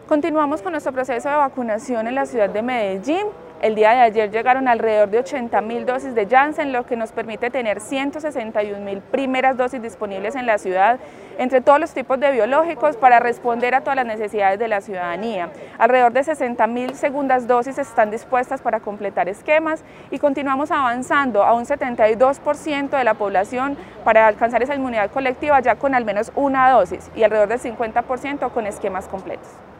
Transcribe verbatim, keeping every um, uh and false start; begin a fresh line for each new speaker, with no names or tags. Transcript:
Continuamos con nuestro proceso de vacunación en la ciudad de Medellín. El día de ayer llegaron alrededor de ochenta mil dosis de Janssen, lo que nos permite tener ciento sesenta y un mil primeras dosis disponibles en la ciudad, entre todos los tipos de biológicos, para responder a todas las necesidades de la ciudadanía. Alrededor de sesenta mil segundas dosis están dispuestas para completar esquemas y continuamos avanzando a un setenta y dos por ciento de la población para alcanzar esa inmunidad colectiva ya con al menos una dosis y alrededor del cincuenta por ciento con esquemas completos.